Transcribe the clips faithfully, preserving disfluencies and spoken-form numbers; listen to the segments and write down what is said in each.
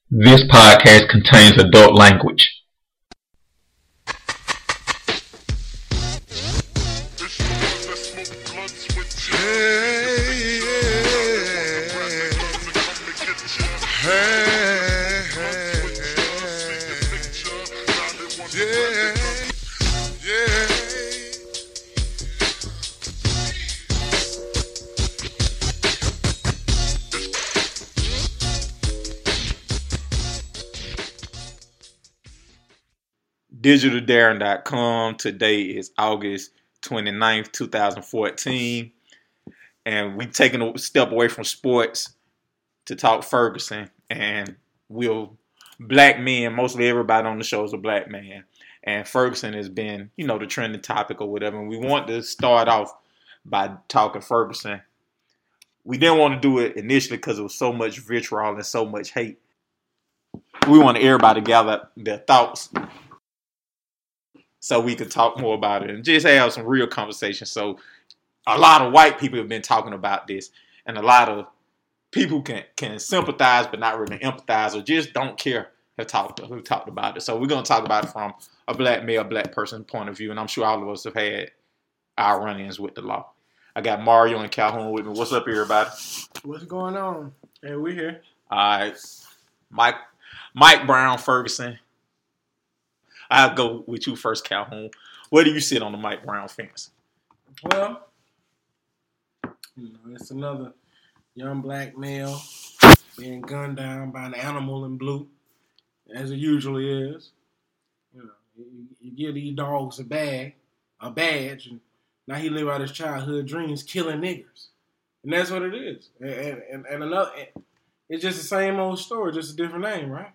This podcast contains adult language. digital darren dot com. Today is August twenty-ninth, twenty fourteen, and we taking a step away from sports to talk Ferguson. And we'll black men, mostly everybody on the show is a black man, and Ferguson has been, you know, the trending topic or whatever. And we want to start off by talking Ferguson. We didn't want to do it initially because it was so much vitriol and so much hate. We want everybody to gather their thoughts so we could talk more about it and just have some real conversation. So a lot of white people have been talking about this, and a lot of people can can sympathize but not really empathize or just don't care who talked who talked about it. So we're gonna talk about it from a black male, black person point of view, and I'm sure all of us have had our run-ins with the law. I got Mario and Calhoun with me. What's up, everybody? What's going on? Hey, we here. All right, Mike Mike Brown Ferguson. I'll go with you first, Calhoun. Where do you sit on the Mike Brown fence? Well, you know, it's another young black male being gunned down by an animal in blue, as it usually is. You know, you, you give these dogs a bag, a badge, and now he live out his childhood dreams killing niggers, and that's what it is. And and, and another, it's just the same old story, just a different name, right?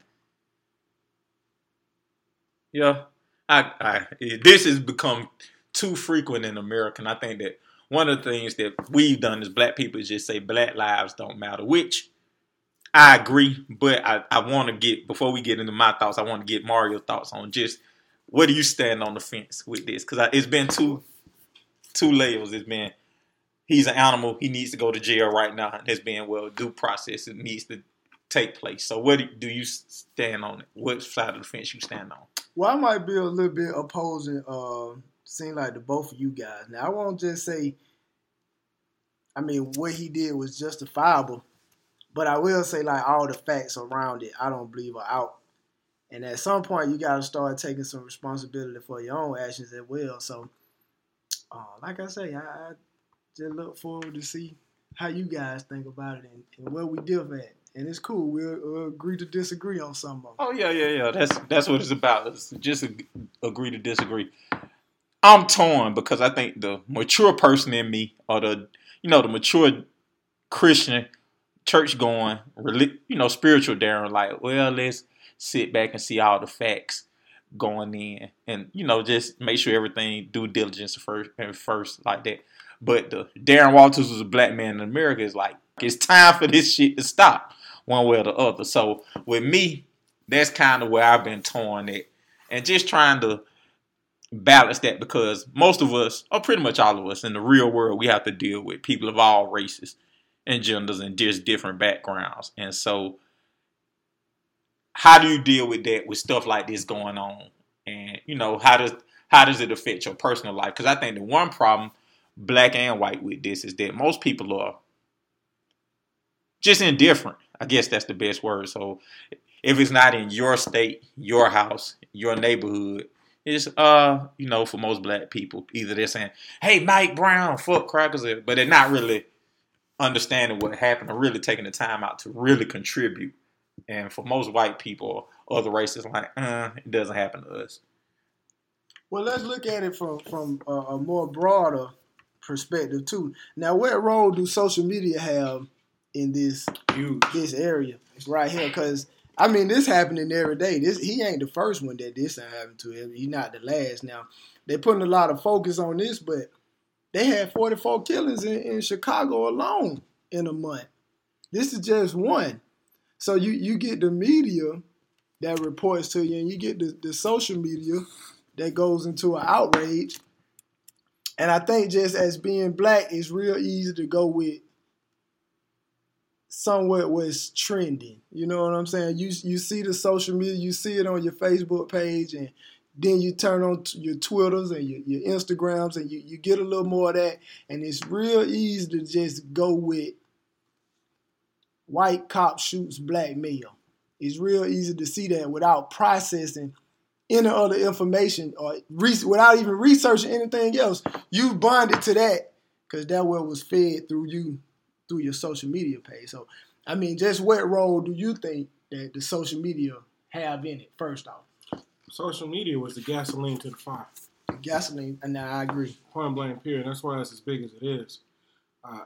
Yeah, I, I, this has become too frequent in America, and I think that one of the things that we've done as black people is just say black lives don't matter, which I agree, but I, I want to get, before we get into my thoughts, I want to get Mario's thoughts on just where do you stand on the fence with this? Because it's been two two layers. It's been, he's an animal, he needs to go to jail right now, and it's been, well, due process, it needs to take place. So where do, do you stand on it? What side of the fence you stand on? Well, I might be a little bit opposing, uh, seem like the both of you guys. Now, I won't just say, I mean, what he did was justifiable, but I will say, like, all the facts around it, I don't believe are out. And at some point, you got to start taking some responsibility for your own actions as well. So, uh, like I say, I, I just look forward to see how you guys think about it and, and where we differ at. And it's cool. We'll, we'll agree to disagree on some of them. Oh, yeah, yeah, yeah. That's that's what it's about. It's just agree to disagree. I'm torn because I think the mature person in me, or the, you know, the mature Christian, church-going, you know, spiritual Darren, like, well, let's sit back and see all the facts going in. And, you know, just make sure everything, due diligence first, and first like that. But the Darren Walters was a black man in America is like, it's time for this shit to stop, one way or the other. So with me, that's kind of where I've been torn at. And just trying to balance that, because most of us, or pretty much all of us in the real world, we have to deal with people of all races and genders and just different backgrounds. And so how do you deal with that with stuff like this going on? And, you know, how does how does it affect your personal life? Because I think the one problem, black and white, with this is that most people are just indifferent. I guess that's the best word. So if it's not in your state, your house, your neighborhood, it's, uh, you know, for most black people, either they're saying, hey, Mike Brown, fuck crackers, but they're not really understanding what happened or really taking the time out to really contribute. And for most white people or other races, like, uh, it doesn't happen to us. Well, let's look at it from, from a, a more broader perspective, too. Now, what role do social media have in this Huge. this area right here? Because, I mean, this happening every day. This He ain't the first one that this happened to him. He's not the last. Now, they're putting a lot of focus on this, but they had forty-four killings in, in Chicago alone in a month. This is just one. So you, you get the media that reports to you, and you get the, the social media that goes into an outrage. And I think just as being black, it's real easy to go with somewhat was trending. You know what I'm saying? You you see the social media, you see it on your Facebook page, and then you turn on t- your Twitters and your, your Instagrams, and you, you get a little more of that, and it's real easy to just go with white cop shoots black male. It's real easy to see that without processing any other information or re- without even researching anything else. You bonded to that because that what was fed through you, through your social media page. So, I mean, just what role do you think that the social media have in it, first off? Social media was the gasoline to the fire. Gasoline, and I agree. Point blank period. That's why it's as big as it is. Uh,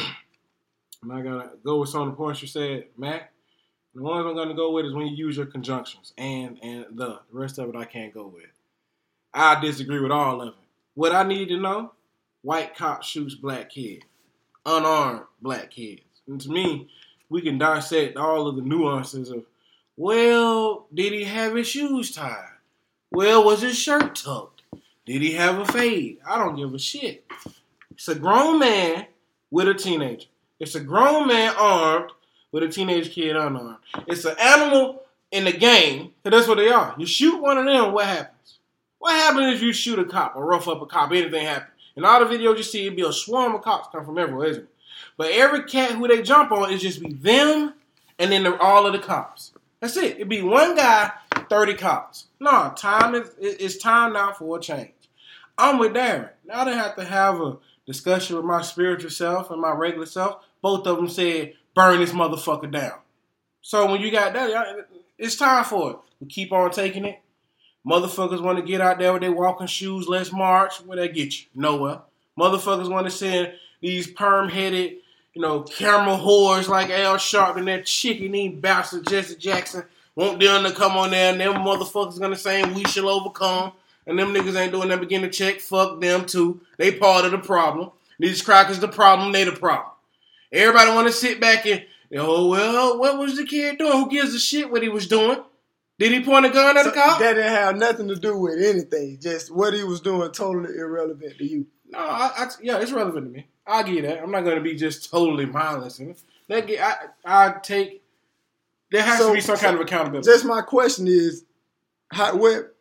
and I gotta go with some of the points you said, Mac. The ones I'm gonna go with is when you use your conjunctions and and the. The rest of it I can't go with. I disagree with all of it. What I need to know: white cop shoots black kid, unarmed black kids. And to me, we can dissect all of the nuances of, well, did he have his shoes tied? Well, was his shirt tucked? Did he have a fade? I don't give a shit. It's a grown man with a teenager. It's a grown man armed with a teenage kid unarmed. It's an animal in the game, because that's what they are. You shoot one of them, what happens? What happens if you shoot a cop or rough up a cop? Anything happens. In all the videos you see, it'd be a swarm of cops come from everywhere, isn't it? But every cat who they jump on, is just be them and then the, all of the cops. That's it. It'd be one guy, thirty cops. No, time is it's time now for a change. I'm with Darren. Now they have to have a discussion with my spiritual self and my regular self. Both of them said, burn this motherfucker down. So when you got that, it's time for it. We keep on taking it. Motherfuckers want to get out there with their walking shoes, let's march. Where that get you? Nowhere. Motherfuckers want to send these perm-headed, you know, camera whores like Al Sharpton, that chicken-eating bastard Jesse Jackson. Want them to come on there, and them motherfuckers gonna say we shall overcome. And them niggas ain't doing that. Begin to check. Fuck them too. They part of the problem. These crackers the problem. They the problem. Everybody want to sit back and, oh, well, what was the kid doing? Who gives a shit what he was doing? Did he point a gun at So a cop? that didn't have nothing to do with anything. Just what he was doing, totally irrelevant to you. No, I, I, yeah, it's relevant to me. I get that. I'm not going to be just totally mindless in it. That get, I, I take. There has So- to be some kind so of accountability. Just my question is, how what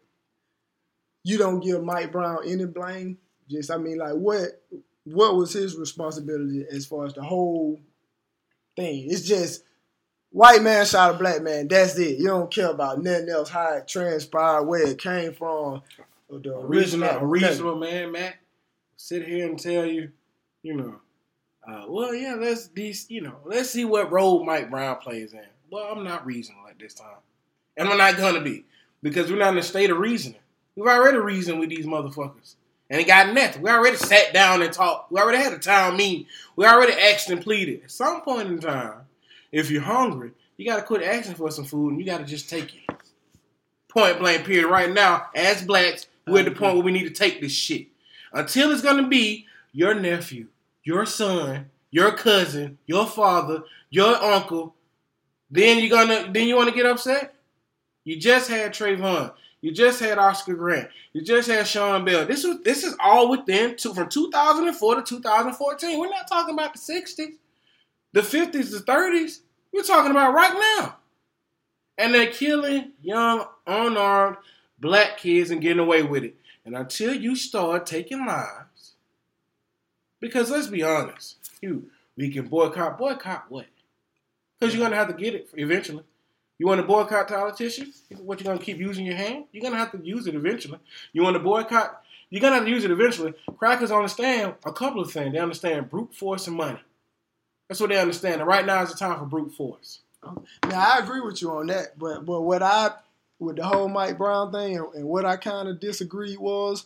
you don't give Mike Brown any blame? Just I mean, like what what was his responsibility as far as the whole thing? It's just white man shot a black man. That's it. You don't care about nothing else. How it transpired, where it came from, or the a reasonable, original. a reasonable man, Matt, sit here and tell you, you know, uh, well, yeah, let's these, you know, let's see what role Mike Brown plays in. Well, I'm not reasonable at this time, and I'm not gonna be because we're not in a state of reasoning. We've already reasoned with these motherfuckers, and it got nothing. We already sat down and talked. We already had a town meeting. We already asked and pleaded. At some point in time, if you're hungry, you got to quit asking for some food, and you got to just take it. Point blank period. Right now, as blacks, we're at the point where we need to take this shit. Until it's going to be your nephew, your son, your cousin, your father, your uncle, then you're gonna then you want to get upset? You just had Trayvon. You just had Oscar Grant. You just had Sean Bell. This was this is all within two, from two thousand four to two thousand fourteen. We're not talking about the sixties, the fifties, the thirties. We're talking about right now. And they're killing young, unarmed black kids and getting away with it. And until you start taking lives, because let's be honest, you we can boycott. Boycott what? Because you're going to have to get it eventually. You want to boycott politicians? What, you're going to keep using your hand? You're going to have to use it eventually. You want to boycott? You're going to have to use it eventually. Crackers understand a couple of things. They understand brute force and money. That's what they understand. And right now is the time for brute force. Now I agree with you on that, but but what I with the whole Mike Brown thing and, and what I kind of disagreed was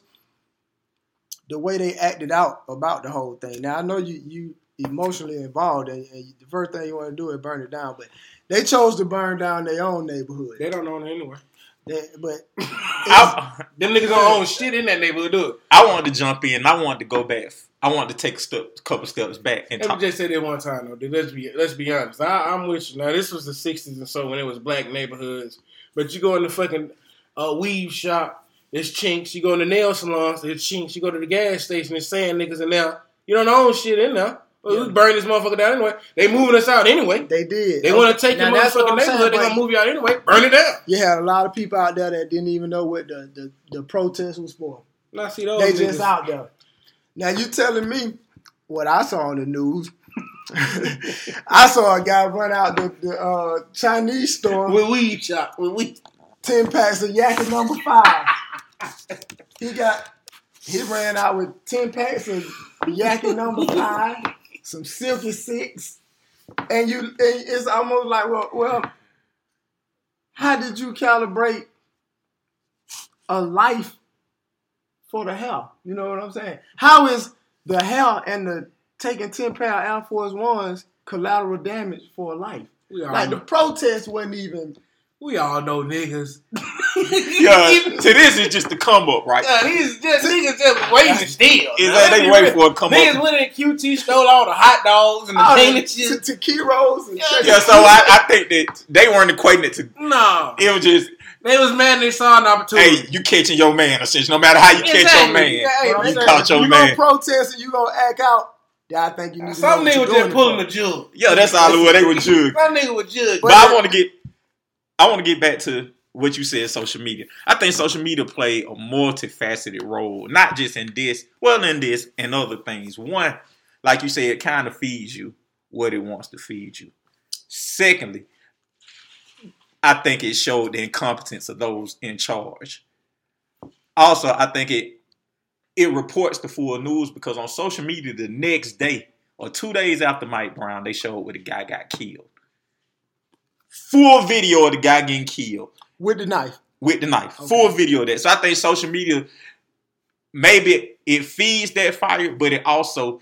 the way they acted out about the whole thing. Now I know you you emotionally involved, and, and the first thing you want to do is burn it down, but they chose to burn down their own neighborhood. They don't own it anyway. They, but I, Them niggas don't own shit in that neighborhood, do it. I wanted to jump in. I wanted to go back. I wanted to take a step, couple steps back and Let me talk. just say that one time, though. Dude. Let's be let's be honest. I, I'm with you. Now, this was the sixties and so when it was black neighborhoods. But you go in the fucking uh, weave shop, it's chinks. You go in the nail salons, it's chinks. You go to the gas station, it's sand niggas in there. You don't own shit in there. Well, Yeah. we burn this motherfucker down anyway. They moving us out anyway. They did. They want to take Now, your that's what motherfucking I'm saying, neighborhood. They but gonna move you out anyway. Burn it down. You had a lot of people out there that didn't even know what the, the, the protest was for. Now see those They niggas. just out there. Now you telling me what I saw on the news. I saw a guy run out the, the uh, Chinese store with weed shop. With weed. ten packs of Yakky number five. He got he ran out with ten packs of Yakky number five, some Silky Six, and you and it's almost like well, well, how did you calibrate a life for the hell? You know what I'm saying? How is the hell and the taking ten pound Air Force Ones collateral damage for a life? We all Like know. the protest wasn't even. We all know niggas. Yeah, to this is just the come up, right? Yeah, these just niggas just waiting still. Is Now, that let they me wait real- for it to come Niggas up? went in Q T, stole all the hot dogs and the Oh, painted to, shit. to Kiros and Yeah, Chuck E. Yeah, so I, I think that they weren't equating it to. No. It was just, They was mad they saw an opportunity. hey, you catching your man, essentially. No matter how you catch your Exactly. man, Yeah, hey, But I'm you saying, caught if your you man. gonna protest and you gonna act out, then I think you need to Some know nigga what was you're just doing pulling it the jug. Yeah, that's all it was. They were judged. Some nigga was judge. But I want to get, I want to get back to what you said, social media. I think social media played a multifaceted role, not just in this, well, in this and other things. One, like you said, it kind of feeds you what it wants to feed you. Secondly, I think it showed the incompetence of those in charge. Also, I think it it reports the full news because on social media the next day or two days after Mike Brown, they showed where the guy got killed. Full video of the guy getting killed with the knife. with the knife. Okay. Full video of that. So I think social media, maybe it feeds that fire, but it also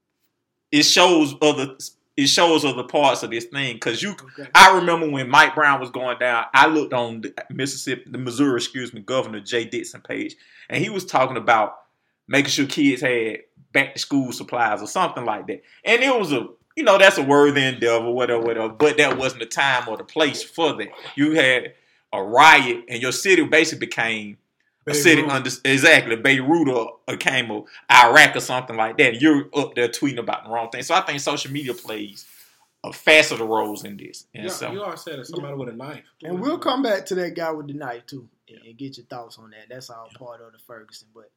it shows other it shows other parts of this thing. Because you, Okay. I remember when Mike Brown was going down, I looked on the Mississippi, the Missouri, excuse me, Governor Jay Dixon page, and he was talking about making sure kids had back to school supplies or something like that. And it was a, you know, that's a worthy endeavor, whatever, whatever. But that wasn't the time or the place for that. You had a riot, and your city basically became a city Beirut. under exactly Beirut or became a Iraq or something like that. And you're up there tweeting about the wrong thing. So I think social media plays a facet of roles in this. And You, so you all said it's somebody with a knife. And we'll come back to that guy with the knife too, and, and get your thoughts on that. That's all part of the Ferguson. But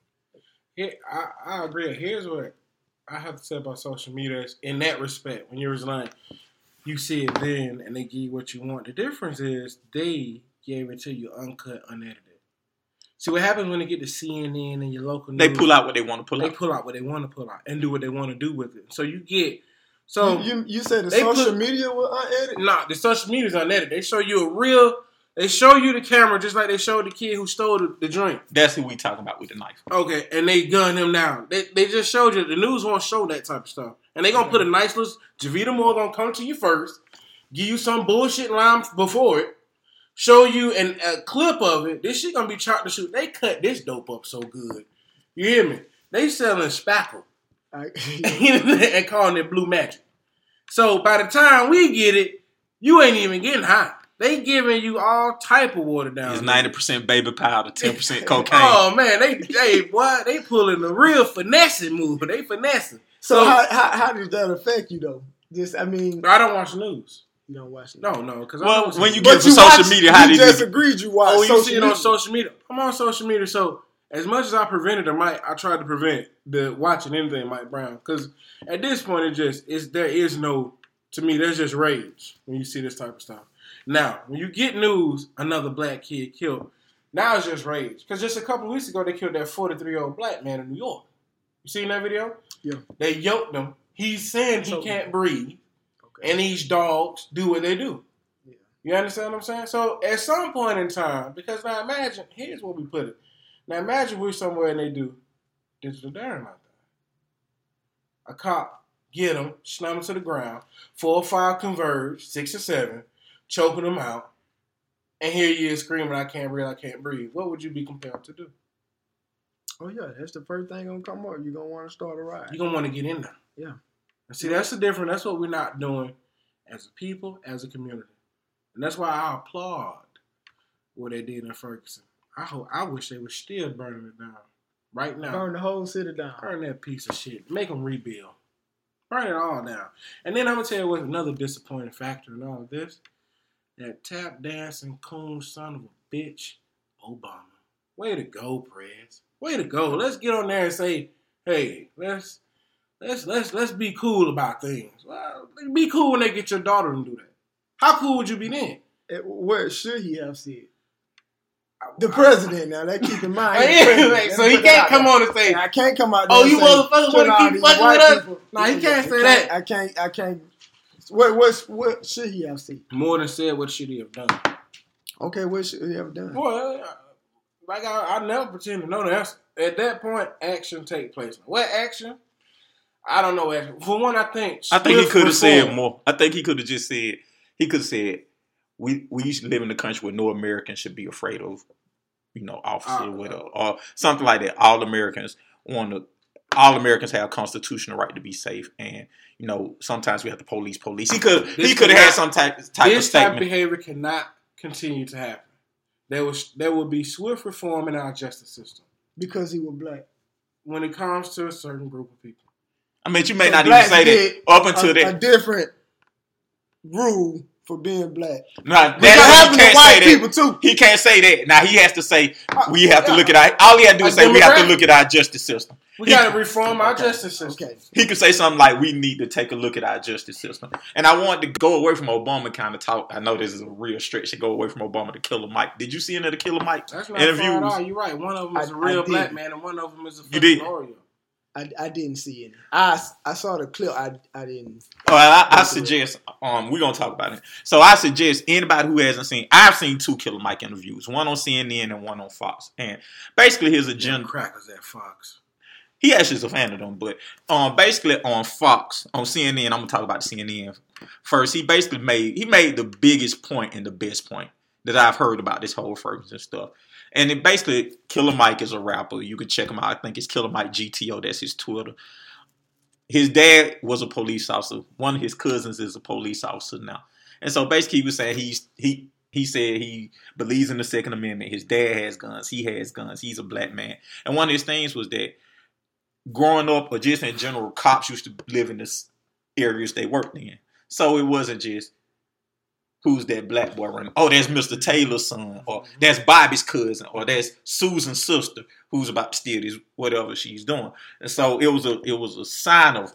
Here, I, I agree. Here's what I have to say about social media is in that respect. When you was like, you see it then, and they give you what you want. The difference is they gave it to you uncut, unedited. See what happens when they get to C N N and your local news. they pull out what they want to pull They out. pull out what they want to pull out and do what they want to do with it. So you get so you, you, you said the they social put- media was unedited. nah, the social media's unedited. They show you a real. They show you the camera just like they showed the kid who stole the, the drink. That's who we talking about with the knife. Okay, and they gun him down. They they just showed you. The news won't show that type of stuff. And they gonna put a nice little. Javita Moore gonna come to you first, give you some bullshit line before it, show you an, a clip of it. This shit gonna be chopped to shoot. They cut this dope up so good. You hear me? They selling spackle Like, and calling it blue magic. So by the time we get it, you ain't even getting high. They giving you all type of water down. It's there. ninety percent baby powder, ten percent cocaine. Oh man, they they boy, they pulling the real finessing move. They finessing. so So how, how how does that affect you though? Just I mean, I don't watch the news. you don't watch it. No, no, because Well, when you But get to social watch- media, how you do you just do? agreed you watch oh, you social see it media. on social media. I'm on social media, so as much as I prevented the Mike, I tried to prevent the watching anything Mike Brown because at this point it just is there is no to me there's just rage when you see this type of stuff. Now when you get news another black kid killed, now it's just rage because just a couple of weeks ago they killed that forty-three year old black man in New York. You seen that video? Yeah. They yoked him. He's saying he So- can't breathe, Okay. and these dogs do what they do. Yeah. You understand what I'm saying? So at some point in time, because now imagine, here's where we put it. Now imagine we're somewhere and they do digital dynamite. A cop get them, slam them to the ground, four or five converge, six or seven, choking them out, and here you is screaming, I can't breathe, I can't breathe. What would you be compelled to do? Oh yeah, that's the first thing gonna come up. You're gonna want to start a riot. You're going to want to get in there. Yeah. And see, that's the difference. That's what we're not doing as a people, as a community. And that's why I applaud what they did in Ferguson. I hope, I wish they were still burning it down right now. Burn the whole city down. Burn that piece of shit. Make them rebuild. Burn it all down. And then I'm going to tell you what's another disappointing factor in all of this. That tap dancing coon son of a bitch, Obama. Way to go, Prez. Way to go. Let's get on there and say, hey, let's let's let's let's be cool about things. Well, be cool when they get your daughter to do that. How cool would you be then? What should he have said? The president. Now, that keep in mind. Like, so he can't come on and say, I can't come out oh, there you motherfuckers want to keep fucking with us? People. Nah, he can't say I that. I can't. I can't. What what what should he have said? More than said, what should he have done? Okay, what should he have done? Well, like I, I never pretend to know that. At that point, action take place. What action? I don't know. Action. For one, I think I think he could have reform. said more. I think he could have just said he could have said we we used to live in a country where no American should be afraid of, you know, officer Uh, or whatever, or something like that. All Americans want to. All Americans have a constitutional right to be safe, and you know sometimes we have to police police. He could he could have had some type type of This type statement. of behavior cannot continue to happen. There was there will be swift reform in our justice system Because he was black. when it comes to a certain group of people. I mean, you may So not even blacks say did that up until a, that. a different rule for being black. Nah, Which that's happen he to can't white say that. people too. He can't say that. Now he has to say Uh, we have to yeah. look at our. All he had to do is A say we have to Democrat. look at our justice system. We He- got to reform our Okay. justice system. Okay. He could say something like, we need to take a look at our justice system. And I wanted to go away from Obama kind of talk. I know this is a real stretch to go away from Obama to Killer Mike. Did you see any of the Killer Mike That's not far at interviews? all. You're right. One of them is I- a real I black did. man and one of them is a You fucking did? Oreo. I, I didn't see any. I, I saw the clip. I I didn't. Well, I, I suggest, um, we're going to talk about it. So I suggest anybody who hasn't seen, I've seen two Killer Mike interviews, one on C N N and one on Fox. And basically his Jim agenda, Crackers at Fox. he actually is a fan of them, but um, basically on Fox, on C N N, I'm gonna talk about the C N N first. He basically made he made the biggest point and the best point that I've heard about this whole Ferguson stuff. And it basically, Killer Mike is a rapper. You can check him out. I think it's Killer Mike G T O. That's his Twitter. His dad was a police officer. One of his cousins is a police officer now. And so basically, he was saying he's he. He said he believes in the Second Amendment. His dad has guns. He has guns. He's a black man. And one of his things was that growing up, or just in general, cops used to live in the areas they worked in. So it wasn't just, who's that black boy running? Oh, that's Mister Taylor's son, or that's Bobby's cousin, or that's Susan's sister who's about to steal this, whatever she's doing. And so it was a it was a sign of,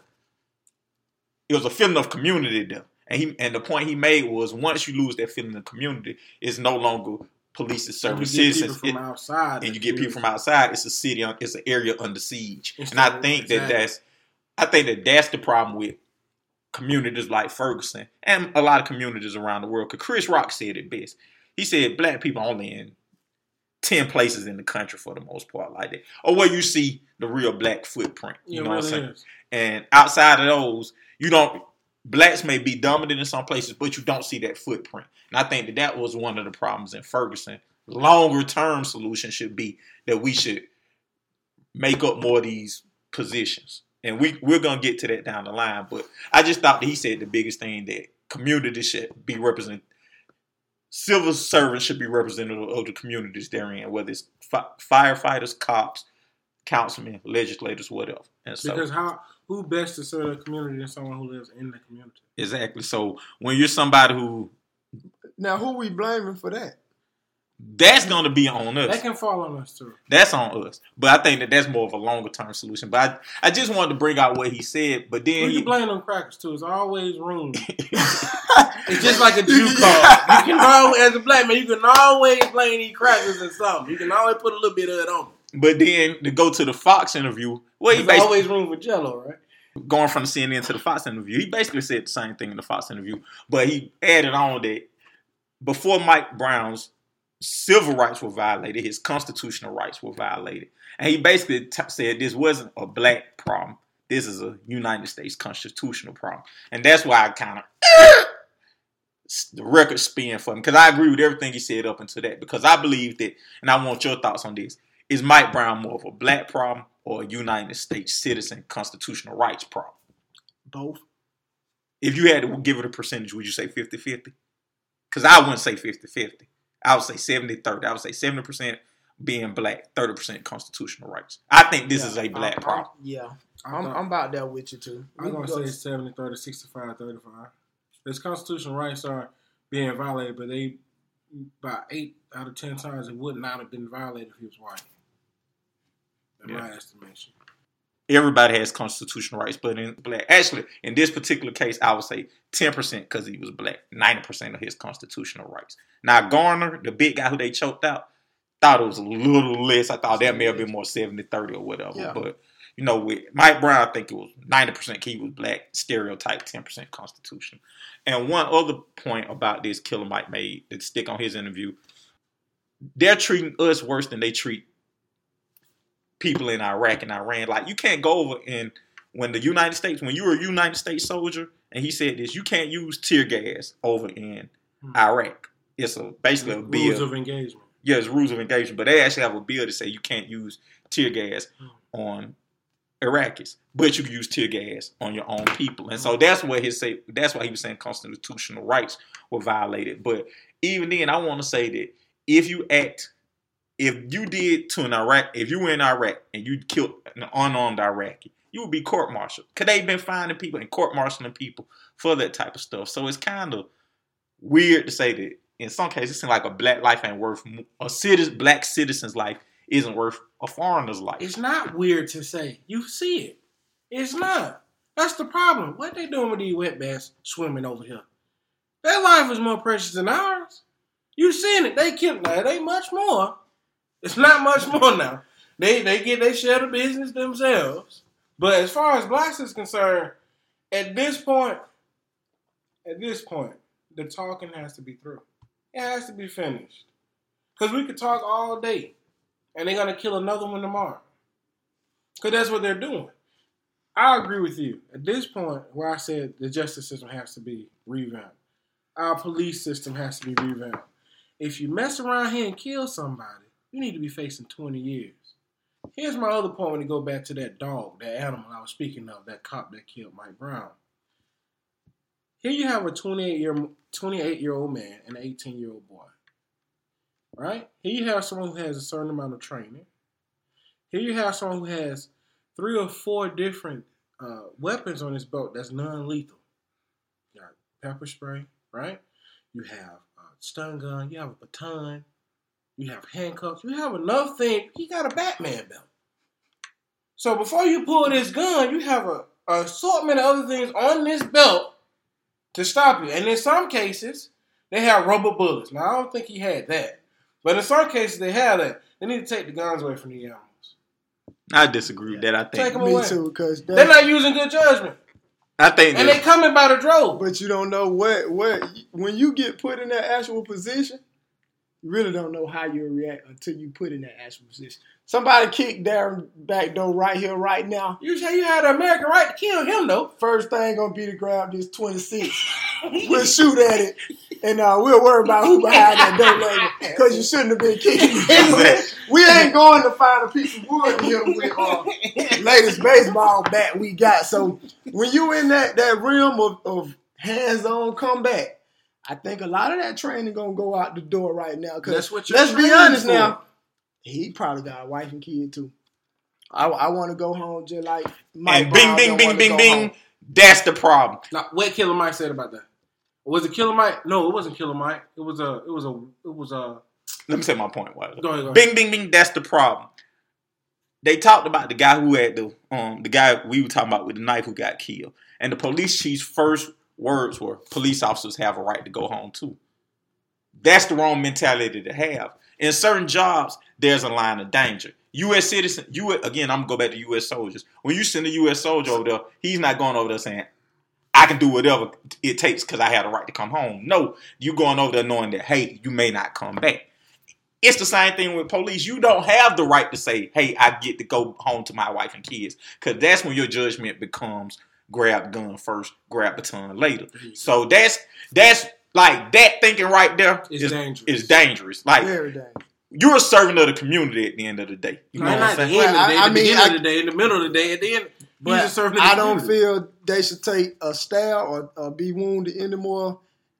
it was a feeling of community there. And he and the point he made was, once you lose that feeling of community, it's no longer police and And you service get people citizens. from It- outside. and you get people from outside, it's a city, it's an area under siege. It's And I the- think that exactly. that's, I think that that's the problem with communities like Ferguson and a lot of communities around the world. Because Chris Rock said it best. He said black people only in ten places in the country for the most part like that, or where you see the real black footprint. You It know what I'm really saying? is. And outside of those, you don't. Blacks may be dominant in some places, but you don't see that footprint. And I think that that was one of the problems in Ferguson. Longer term solution should be that we should make up more of these positions. And we, we're going to get to that down the line. But I just thought that he said the biggest thing, that community should be represented. Civil servants should be representative of the communities they're in, whether it's fi- firefighters, cops, councilmen, legislators, whatever. And so, Because how who best to serve the community than someone who lives in the community? exactly. So when you're somebody who, Now, who we blaming for that? that's going to be on That us. can fall on us too. That's on us. But I think that that's more of a longer term solution. But I, I just wanted to bring out what he said. But then You he, can blame them crackers too. It's always room. It's just like a Jew card. You can always, as a black man, you can always blame these crackers and something. You can always put a little bit of it on. but then to go to the Fox interview, well, he There's basically, always room for Jello, right? going from the C N N to the Fox interview, he basically said the same thing in the Fox interview. But he added on that before Mike Brown's civil rights were violated, his constitutional rights were violated. And he basically t- said this wasn't a black problem. This is a United States constitutional problem. And that's why I kind of, the record spin for him. Because I agree with everything he said up until that. Because I believe that, and I want your thoughts on this, is Mike Brown more of a black problem or a United States citizen constitutional rights problem? Both. If you had to give it a percentage, would you say fifty-fifty? Because I wouldn't say fifty-fifty. I would say seventy-thirty. I would say seventy percent being black, thirty percent constitutional rights. I think this Yeah, is a black I'm, problem. I'm, yeah, I I'm, thought- I'm about that with you too. I'm going to Go- say seventy thirty, sixty-five thirty-five. His constitutional rights are being violated, but they, about eight out of ten times, it would not have been violated if he was white. In Yeah. my estimation. Everybody has constitutional rights, but in black, actually, in this particular case, I would say ten percent because he was black, ninety percent of his constitutional rights. Now, Garner, the big guy who they choked out, thought it was a little less. I thought that may have been more seventy thirty or whatever. Yeah. But, you know, with Mike Brown, I think it was ninety percent he was black, stereotype, ten percent constitutional. And one other point about this Killer Mike made that stick on his interview, they're treating us worse than they treat people in Iraq and Iran. Like, you can't go over and when the United States, when you're a United States soldier, and he said this, you can't use tear gas over in Hmm. Iraq. It's a basically a Rules bill. of engagement. Yeah, it's rules of engagement, but they actually have a bill to say you can't use tear gas Hmm. on Iraqis, but you can use tear gas on your own people. And so that's what he say. That's why he was saying constitutional rights were violated. But even then, I want to say that if you act, if you did to an Iraq, if you were in Iraq and you killed an unarmed Iraqi, you would be court-martialed. Because they've been finding people and court-martialing people for that type of stuff. So it's kind of weird to say that in some cases, it seems like a black life ain't worth, a citizen, black citizen's life isn't worth a foreigner's life. It's not weird to say. You see it. It's not. That's the problem. What they doing with these wetbacks swimming over here? Their life is more precious than ours. You seen it. They kill. Now, it ain't much more. It's not much more now. They they get their share of business themselves. But as far as blacks is concerned, at this point, at this point, the talking has to be through. It has to be finished. Because we could talk all day, and they're going to kill another one tomorrow. Because that's what they're doing. I agree with you. At this point, where I said the justice system has to be revamped, our police system has to be revamped. If you mess around here and kill somebody, you need to be facing twenty years. Here's my other point when you go back to that dog, that animal I was speaking of, that cop that killed Mike Brown. Here you have a twenty-eight-year-old man and an eighteen-year-old boy. Right? Here you have someone who has a certain amount of training. Here you have someone who has three or four different uh, weapons on his belt that's non-lethal. You got pepper spray, right? You have a stun gun. You have a baton. You have handcuffs. You have enough things. He got a Batman belt. So before you pull this gun, you have a, a assortment of other things on this belt to stop you. And in some cases, they have rubber bullets. Now, I don't think he had that. But in some cases, they have that. They need to take the guns away from the animals. I disagree with that. I Take think. them Me away. too, because They're not using good judgment. I think. And they that- coming by the drove. But you don't know what what when you get put in that actual position, you really don't know how you react until you put in that actual position. Somebody kick Darren back door right here, right now. You say you had the American right to kill him, though. First thing gonna be to grab this twenty-six. We'll shoot at it, and uh, we'll worry about who behind that door later. Because you shouldn't have been kicking. We ain't going to find a piece of wood to hit him with uh, latest baseball bat we got. So when you in that, that realm of, of hands-on combat, I think a lot of that training gonna go out the door right now. Cause That's what you're let's be training honest for. now. He probably got a wife and kid too. I, I want to go home just like Mike and bing, Brown bing, don't bing, wanna bing, go bing. home. That's the problem. Now, what Killer Mike said about that? Was it Killer Mike? No, it wasn't Killer Mike. It was a. It was a. It was a. Let me say my point. Wilder. Go ahead. Go ahead. Bing, bing, bing. That's the problem. They talked about the guy who had the um the guy we were talking about with the knife who got killed, and the police chief's first words were, "Police officers have a right to go home too." That's the wrong mentality to have. In certain jobs, there's a line of danger. U S citizen, you again, I'm gonna go back to U S soldiers. When you send a U S soldier over there, he's not going over there saying, I can do whatever it takes because I have the right to come home. No, you're going over there knowing that, hey, you may not come back. It's the same thing with police. You don't have the right to say, hey, I get to go home to my wife and kids, because that's when your judgment becomes grab the gun first, grab the baton later. So that's that's like that thinking right there It's is dangerous. is dangerous. Like, Very dangerous. you're a servant of the community at the end of the day. You know No, what not I'm at the saying? end of the day. Well, I- At the I mean, beginning I- of the day, in the middle of the day, at the end, he's But a servant of the I don't community. feel they should take a stab or, or be wounded anymore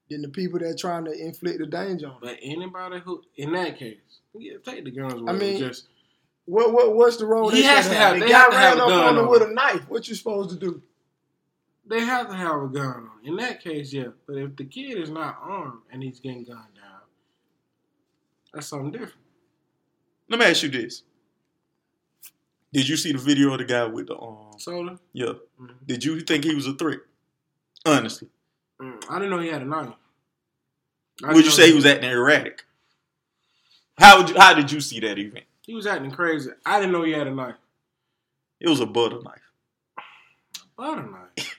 than the people that trying to inflict the danger on them. But anybody who, in that case, yeah, take the guns away. I mean, just what what what's the role? He they has should to have- The they guy have to ran have a up gun on him on with him. a knife. What you supposed to do? they have to have a gun on. In that case, yeah. But if the kid is not armed and he's getting gunned down, that's something different. Let me ask you this. Did you see the video of the guy with the um? Soda? Yeah. Mm-hmm. Did you think he was a threat? Honestly, Mm, I didn't know he had a knife. I would didn't you know say he was acting erratic? How would you? How did you see that event? He was acting crazy. I didn't know he had a knife. It was a butter knife. Butter knife.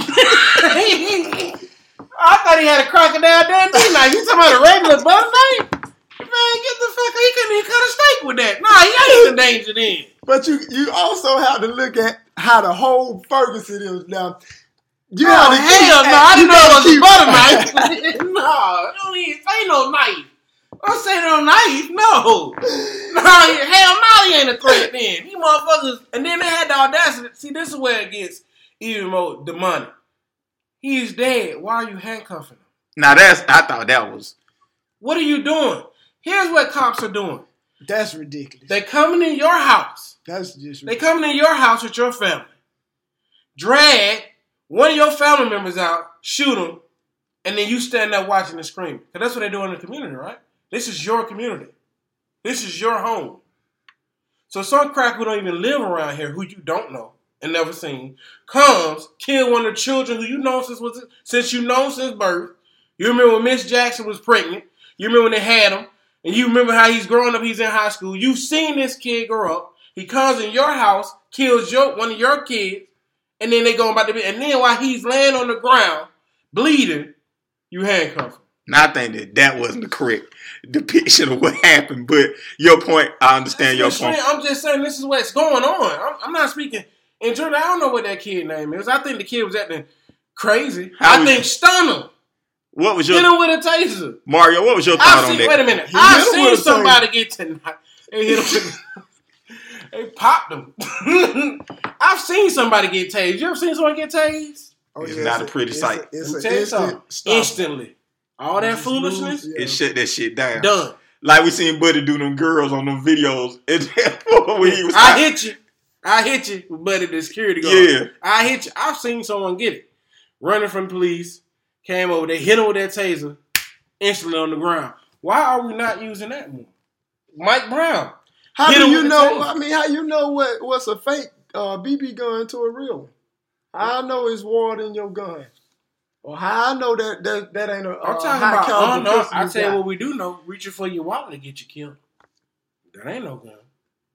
I thought he had a crocodile Dundee knife. You talking about a regular butter knife? Man, get the fuck. He couldn't even cut a steak with that. Nah, he ain't in danger then. But you you also have to look at how the whole Ferguson is now. You Oh, have to keep- hell no. I you didn't know it was a keep- butter knife. No, don't even say no knife. Don't say no knife. No. No, hell no, he ain't a threat then. These motherfuckers. And then they had the audacity. See, this is where it gets even more demonic. He's dead. Why are you handcuffing him? Now that's I thought that was What are you doing? Here's what cops are doing. That's ridiculous. They coming in your house. That's just They coming in your house with your family. Drag one of your family members out, shoot them, and then you stand there watching and screaming. Because that's what they do in the community, right? This is your community. This is your home. So some crack who don't even live around here, who you don't know and never seen, comes, kill one of the children who you know since was since you know since birth. You remember when Miss Jackson was pregnant. You remember when they had him. And you remember how he's growing up, he's in high school. You've seen this kid grow up. He comes in your house, kills your one of your kids, and then they go about to be. And then while he's laying on the ground, bleeding, you handcuff him. Now I think that that wasn't the correct depiction of what happened, but your point, I understand your That's point. what I'm saying. I'm just saying this is what's going on. I'm, I'm not speaking. And Jordan, I don't know what that kid name is. I think the kid was acting crazy. How I was- think stun him. What was Hit your him with a taser. Mario? What was your thought I've on seen. that? Wait a minute. He I've hit him seen with a somebody get tonight. They hit him with. They popped him. I've seen somebody get tased. You ever seen someone get tased? Oh, It's yeah, not a it's pretty it's sight. A, it's Let me a tell you instant something. stop. Instantly. All that Just foolishness, lose, yeah. It shut that shit down. done. Like we seen Buddy do them girls on them videos. And when he was I hit you. I hit you with Buddy, the security guard. Yeah. I hit you. I've seen someone get it. Running from police, came over, they hit him with that taser, instantly on the ground. Why are we not using that more? Mike Brown. How Hit do him you with the know? taser. I mean, how you know what what's a fake uh, B B gun to a real one? How I know it's war in your gun, or how I know that that, that ain't a I'm uh, talking high about, caliber oh no, pistol I you tell you got. what we do know, reaching for your wallet to get you killed. That ain't no gun.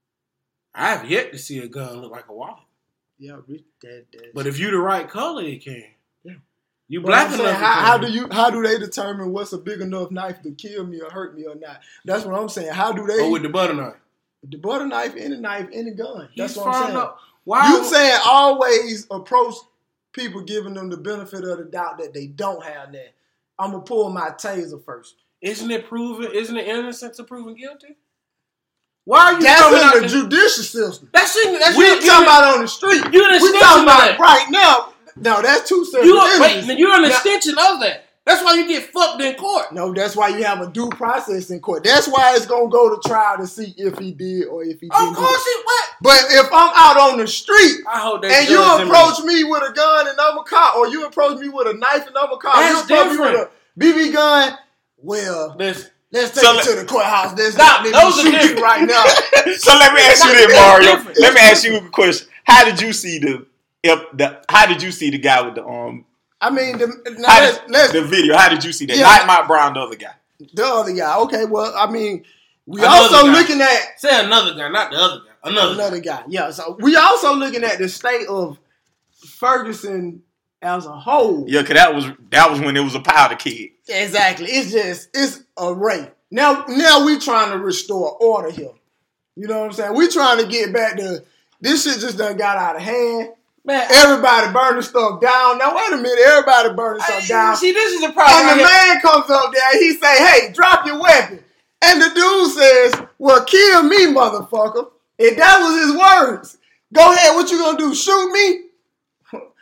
I have yet to see a gun look like a wallet. Yeah, re- that, that. But if you the right color, it can. Yeah. You But black I'm enough. saying, it how, can. how do you how do they determine what's a big enough knife to kill me or hurt me or not? That's what I'm saying. How do they? Or with the butter knife. the butter knife, any knife, any gun. That's He's what I'm far saying. enough. Why? You saying always approach people giving them the benefit of the doubt that they don't have that. I'm gonna pull my taser first. Isn't it proven? Isn't it innocent to proven guilty? Why are you That's coming out in the and- judicial system. That's in, that's We you, talking you, about on the street. you an We extension talking of about that. right now. No, that's two separate You are, wait, entities. you're an Now- extension of that. That's why you get fucked in court. No, that's why you have a due process in court. That's why it's gonna go to trial to see if he did or if he didn't. Of course do it. it what? But if I'm out on the street I hope that and you judge him approach me with a gun and I'm a cop, or you approach me with a knife and I'm a cop, That's you approach me different. with a B B gun, well, Listen, let's take So it let- to the courthouse. Let's Nah, let me those are shoot you different. right now. So let me ask you this, That's Mario. different. Let me ask you a question. How did you see the if the how did you see the guy with the um I mean, the, now how let's, did, let's the video? How did you see that? Yeah. Not Mike Brown, the other guy. the other guy. Okay, well, I mean, we Another also guy. looking at say another guy, not the other guy. Another. guy. another guy. Yeah, so we also looking at the state of Ferguson as a whole. Yeah, cause that was that was when it was a powder kid. Exactly. It's just it's a rape. Now now we trying to restore order here. You know what I'm saying? We trying to get back to this shit just done got out of hand. Man, Everybody burning stuff down. Now wait a minute, everybody burning stuff I- down. see, this is the problem. And the right here. man comes up there, he say, hey, drop your weapon. And the dude says, well, kill me, motherfucker. If that was his words, go ahead, what you gonna do, shoot me?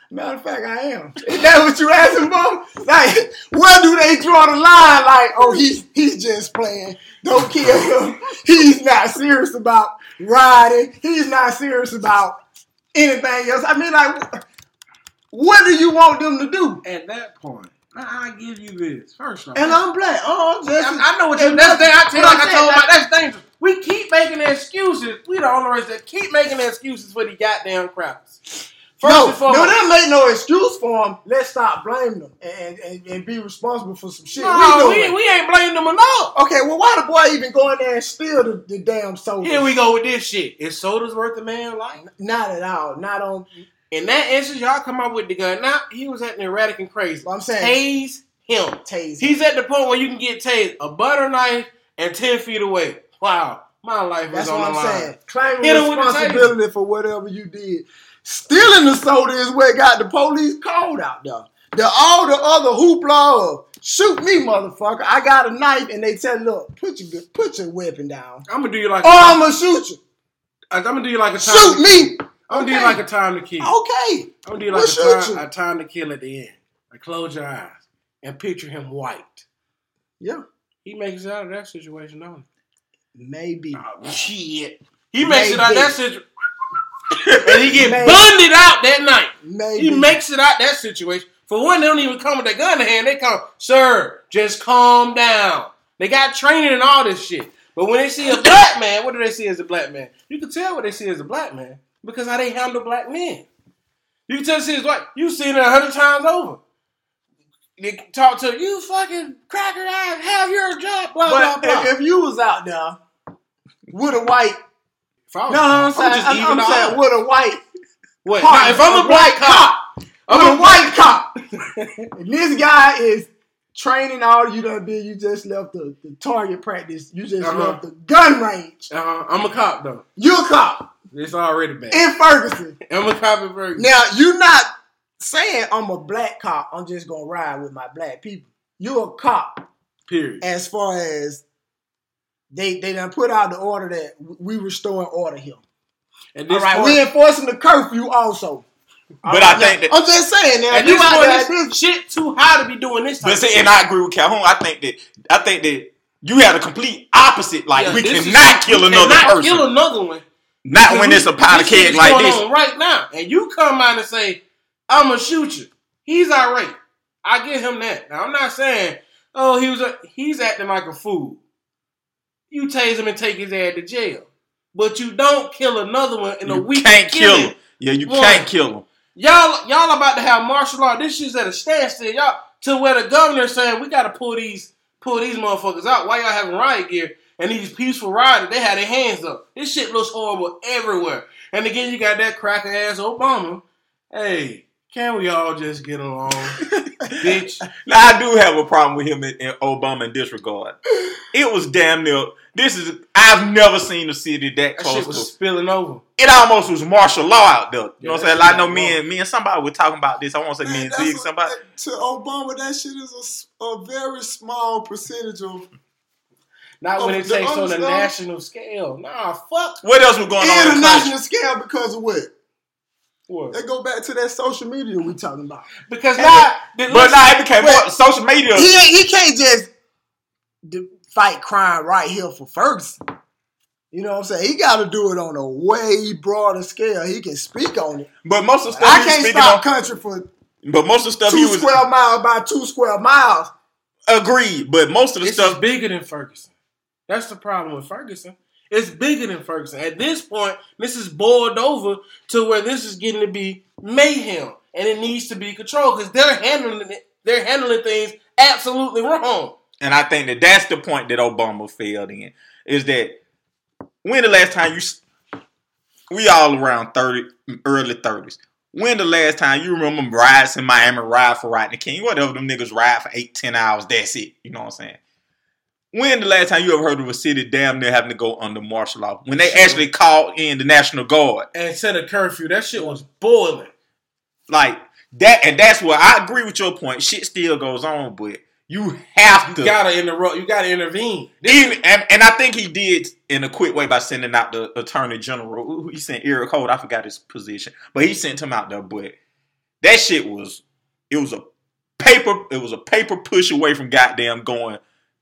Matter of fact, I am. Is that what you asking for? Like, where do they draw the line? Like, oh, he's he's just playing. Don't kill him. He's not serious about riding. He's not serious about anything else. I mean, like, what do you want them to do? At that point, I give you this. First off. And I'm black. Oh, I'm just, I, I know what you. That's the thing. I tell you, like I told about. That's dangerous. We keep making the excuses. We the only ones that keep making the excuses for the goddamn crackers. First no, and foremost, no, that make no excuse for them. Let's stop blaming them and, and, and be responsible for some shit. No, we, we, we ain't blaming them enough. Okay, well, why the boy even go in there and steal the, the damn soda? Here we go with this shit. Is soda's worth a man life? Not at all. Not on. In that instance, y'all come up with the gun. Now, he was acting erratic and crazy. Well, I'm saying. Tase him. Tase He's him. at the point where you can get tased a butter knife and ten feet away. Wow. My life That's is on what the I'm line. saying. Claiming Hit him with the responsibility for whatever you did. Stealing the soda is what got the police called out there. The all the other hoopla of shoot me, motherfucker. I got a knife, and they tell, look, put your put your weapon down. I'm gonna do you like. Or I'm gonna shoot you. I'm gonna do you like a time. Shoot me. I'm gonna do you Okay. like a time to kill. Okay. I'm gonna do you We'll like a shoot time, you. a time to kill at the end. Like close your eyes and picture him white. Yeah. He makes it out of that situation, don't Maybe. he? Oh, shit. He makes it out of Maybe. that situation. And he get Maybe. bunded out that night. Maybe. He makes it out that situation. For one, they don't even come with their gun in hand. They come, sir, just calm down. They got training and all this shit. But when they see a black man, what do they see as a black man? You can tell what they see as a black man because how they handle black men. You can tell they see as white. You've seen it a hundred times over. They talk to you, fucking cracker ass, have your job, blah, But blah, blah. if, if you was out there with a white, If I no, was- no, I'm I'm saying, just I'm, even I'm the saying odds. with a white, What? cop, Now, if I'm a black cop, with I'm a white cop, and this guy is training all you done did, you just left the, the target practice, you just Uh-huh. left the gun range. Uh, I'm a cop though. You a cop It's already bad. in Ferguson. I'm a cop in Ferguson. Now you not saying I'm a black cop. I'm just gonna ride with my black people. You a cop Period. as far as they they done put out the order that we restoring order here. At All this right, point, we enforcing the curfew also. But I think that. I'm just saying now. at If you this out point, there at this this, shit too high to be doing this. Type But see, of shit. and I agree with Calhoun. I think that I think that you have a complete opposite. Like Yeah, we this is- cannot kill we another cannot person. Kill another one. Not when it's a pot of This shit keg is like going this. on right now, and you come out and say, "I'm gonna shoot you." He's irate. I give him that. Now I'm not saying, "Oh, he was a, he's acting like a fool." You tase him and take his ass to jail, but you don't kill another one in a You week. can't of kill killing. him. Yeah, you One. can't kill him. Y'all, y'all about to have martial law. This shit's at a standstill. Y'all to where the governor's saying we got to pull these, pull these motherfuckers out. Why y'all having riot gear and these peaceful riders? They had their hands up. This shit looks horrible everywhere. And again, you got that cracker ass Obama. Hey, can we all just get along, bitch? Now I do have a problem with him and, and Obama in this regard. It was damn near. This is. I've never seen a city that That close shit to. was spilling over. It almost was martial law out there. You Yeah, know what that I'm saying? Like, I shit know was me wrong. and me and somebody were talking about this. I won't say me Man, and that's Zig. a- Somebody. that- to Obama, that shit is a s- a, very small percentage of. Not when Oh, it the takes on a other stuff? national scale. Nah, fuck. What else was going on in the international country? scale because of what? What? They go back to that social media we talking about. Because Hey, now, But now it became Wait. more social media. He ain't, he can't just d- fight crime right here for Ferguson. You know what I'm saying? He got to do it on a way broader scale. He can speak on it. But most of the stuff I he was can't speaking stop on. country for But most of the stuff two he was square miles by two square miles. agreed. But most of the This stuff. is bigger than Ferguson. That's the problem with Ferguson. It's bigger than Ferguson. At this point, this is boiled over to where this is getting to be mayhem, and it needs to be controlled because they're handling it. They're handling things absolutely wrong. And I think that that's the point that Obama failed in. Is that when the last time you, s- we all around thirty, early thirties. When the last time you remember rides in Miami, ride for Rodney King, whatever them niggas ride for eight, ten hours, that's it. You know what I'm saying? When the last time you ever heard of a city damn near having to go under martial law? When they actually called in the National Guard. And set a curfew. That shit was boiling. Like that, and that's where I agree with your point. Shit still goes on, but you have to. You gotta interrupt. You gotta intervene. Even, and, and I think he did in a quick way by sending out the Attorney General. He sent Eric Holt. I forgot his position, but he sent him out there. But that shit was it was a paper it was a paper push away from goddamn going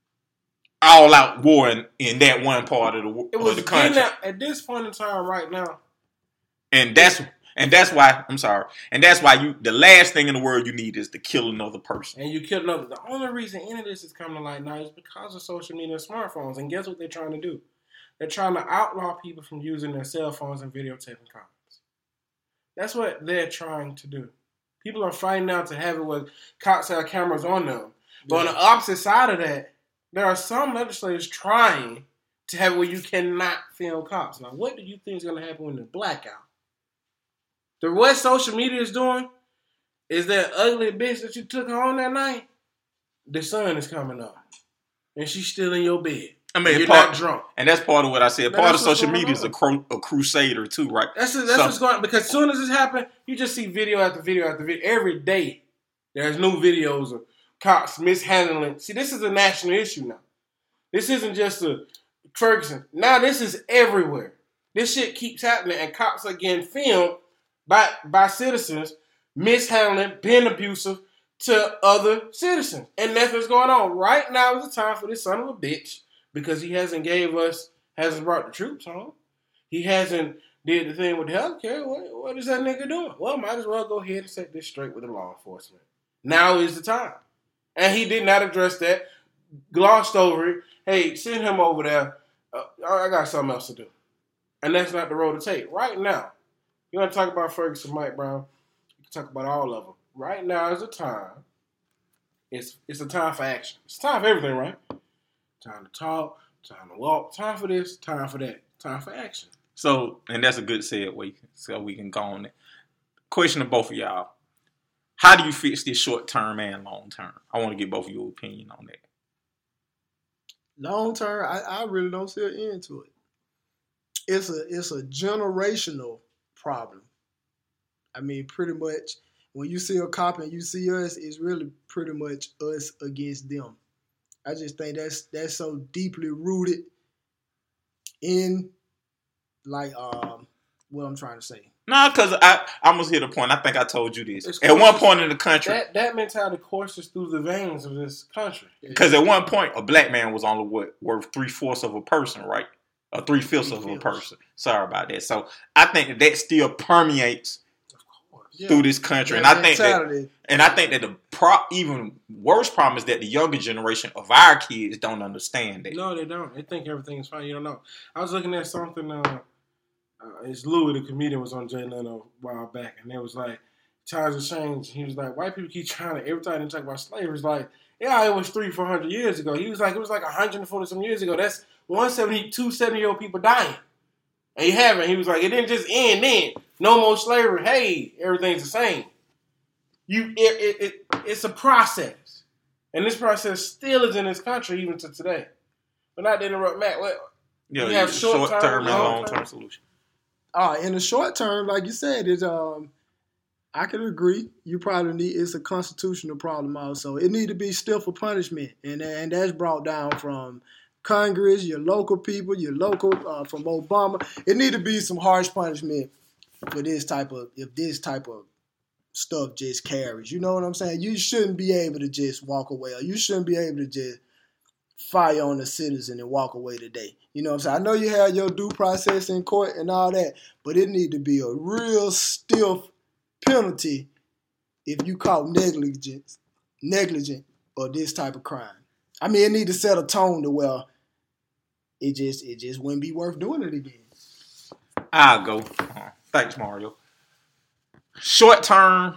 all out war in, in that one part of the, it was of the country. Out, at this point in time, right now, and that's and that's why I'm sorry, and that's why you the last thing in the world you need is to kill another person. And you kill another. The only reason any of this is coming to light now is because of social media and smartphones. And guess what they're trying to do? They're trying to outlaw people from using their cell phones and videotaping cops. That's what they're trying to do. People are fighting out to have it where cops have cameras on them. But yeah. On the opposite side of that, there are some legislators trying to have it where you cannot film cops. Now, what do you think is going to happen when there's blackout? The what social media is doing is that ugly bitch that you took home that night, the sun is coming up. And she's still in your bed. I mean, you're part, not drunk. And that's part of what I said. Now, part of social media is a, cru- a crusader too, right? That's that's so, what's going on. Because as soon as this happened, you just see video after video after video. Every day, there's new videos of cops mishandling. See, this is a national issue now. This isn't just a Ferguson. Now this is everywhere. This shit keeps happening, and cops are getting filmed by by citizens mishandling, being abusive to other citizens. And that's what's going on. Right now is the time for this son of a bitch, because he hasn't gave us, hasn't brought the troops home. He hasn't did the thing with healthcare. What, what is that nigga doing? Well, might as well go ahead and set this straight with the law enforcement. Now is the time. And he did not address that, glossed over it. Hey, send him over there. Uh, I got something else to do. And that's not the road to take. Right now, you want to talk about Ferguson, Mike Brown, you can talk about all of them. Right now is the time. It's it's a time for action. It's time for everything, right? Time to talk, time to walk, time for this, time for that, time for action. So, and that's a good segue, so we can go on it. Question to both of y'all. How do you fix this short term and long term? I want to get both of your opinion on that. Long term, I, I really don't see an end to it. It's a it's a generational problem. I mean, pretty much, when you see a cop and you see us, it's really pretty much us against them. I just think that's that's so deeply rooted in, like, um, what I'm trying to say. No, because I, I almost hit a point. I think I told you this. At one point in the country. That, that mentality courses through the veins of this country. Because at one point, a black man was only what, worth three-fourths of a person, right? Or three-fifths of a person. Sorry about that. So I think that, that still permeates yeah. through this country. That and I think that, and I think that the pro, even worse problem is that the younger generation of our kids don't understand that. No, they don't. They think everything is fine. You don't know. I was looking at something... Uh, Uh, it's Louis, the comedian, was on Jay Leno a while back, and it was like, times have changed. He was like, white people keep trying to, every time they talk about slavery, it's like, yeah, it was three, four hundred years ago. He was like, it was like one hundred forty some years ago. That's one seventy, two seventy-year-old people dying. And you haven't. He was like, it didn't just end then. No more slavery. Hey, everything's the same. You, it, it, it, it's a process. And this process still is in this country even to today. But not to interrupt Matt, what, yeah, you have short-term short term and long long-term term solution. Uh, in the short term, like you said, it's, um, I can agree. You probably need, it's a constitutional problem also. It need to be stiffer punishment. And, and that's brought down from Congress, your local people, your local, uh, from Obama. It need to be some harsh punishment for this type of, if this type of stuff just carries. You know what I'm saying? You shouldn't be able to just walk away, or you shouldn't be able to just fire on a citizen and walk away today. You know what I'm saying? I know you have your due process in court and all that, but it need to be a real stiff penalty if you caught negligence, negligent or this type of crime. I mean, it need to set a tone to where it just it just wouldn't be worth doing it again. I'll go. Uh, thanks, Mario. Short term,